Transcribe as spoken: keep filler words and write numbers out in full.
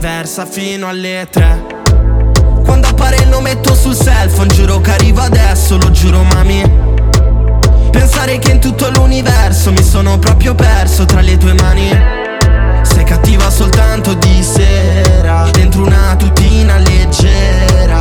viceversa fino alle tre. Quando appare lo metto sul cell phone, giuro che arrivo adesso, lo giuro mami. Pensare che in tutto l'universo mi sono proprio perso tra le tue mani. Sei cattiva soltanto di sera, dentro una tutina leggera.